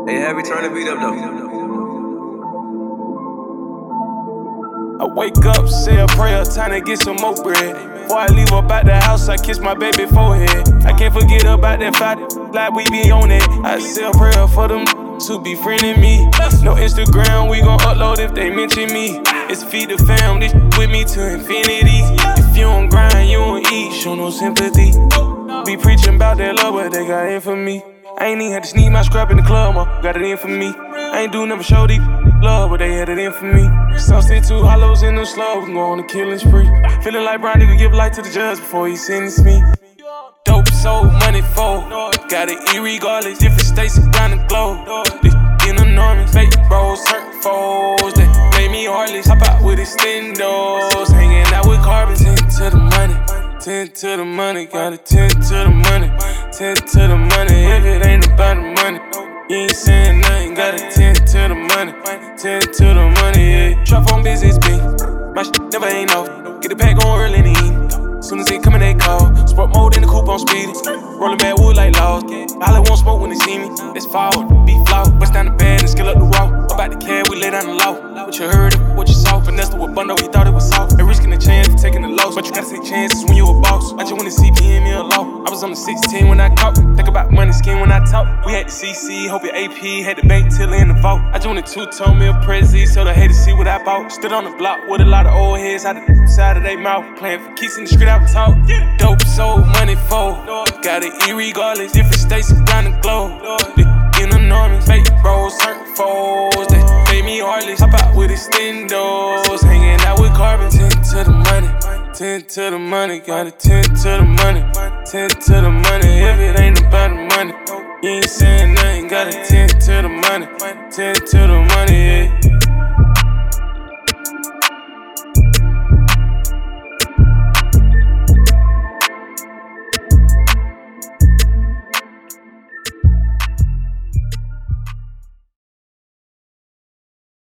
Hey, Heavy, turn the beat up though. I wake up, say a prayer, time to get some more bread. Before I leave up out the house, I kiss my baby forehead. I can't forget about that fight, like we be on it. I say a prayer for them who be friending me. No Instagram, we gon' upload if they mention me. It's feed the fam, this with me to infinity. If you don't grind, you don't eat, show no sympathy. Be preaching about that love, but they got it for me. I ain't even had to sneak my scrap in the club, got it in for me. I ain't do never show these love, but they had it in for me. Some sit two hollows in the slug, we go on a killing spree. Feeling like Brown nigga give life to the judge before he sentenced me. Dope sold, money fold, got it irregardless, different states around the globe. This in enormous, fake bros, certain foes that made me heartless. Hop out with extendos, hanging out with carbon, 10 to the money. 10 to the money, got a 10 to the money, 10 to the money. If it ain't about the money, you ain't saying nothing. Got a 10 to the money, 10 to the money, yeah. Trap on business, B. My shit never ain't off. Get the pack on early in the evening. Soon as they come in, they call. Sport mode in the coupe on speedy. Rolling bad wood like laws. Holly won't smoke when they see me. Let's forward, be flawed. Bust down the bed and skill up the wall. About the cab, we lay down the law. What you heard, what you saw. Finesse with bundle, he thought it was soft. Ain't risking the chance, taking the loss. But you gotta take chances when you a boss. I just wanna see PM in a law. I was on the 16 when I caught. Think about money skin when I talk. We had the CC, hope your AP. Had the bank till in the vault. I just wanted 2-tone meal Prezi, so they haters see what I bought. Stood on the block with a lot of old heads out the side of their mouth. Playing for keys in the street, I would talk. Dope sold, money fold. Got it irregardless, different states around the globe. In enormous, fake bros, certain foes that made me heartless. Hop out with extendos, hanging out with carbon. 10 to the money, 10 to the money. Got a 10 to the money, 10 to the money. If it ain't about the money, you ain't saying nothing. Got a 10 to the money, 10 to the money, yeah.